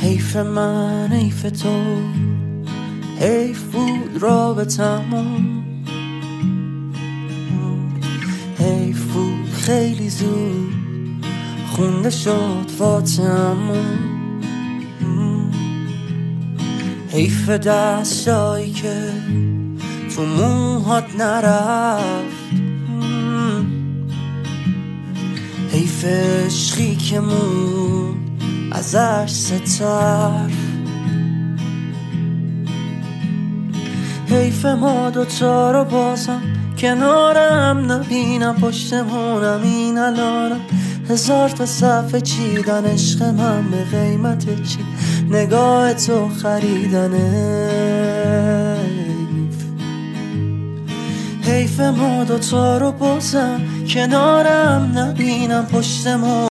حیف من، حیف تو، حیف بود رابطمون، حیف بود خیلی زود خونده شد فاتحمون، حیف دستایی که تو موهات نرفت، حیف عشقی که مون ازش ستر، حیف ما دوتا رو بازم کنارم نبینم، پشتمونم این الانم هزار تا صفحه چیدن عشق من به قیمت چی نگاه تو خریدنه. حیف ما دوتا رو بازم کنارم نبینم، پشتمون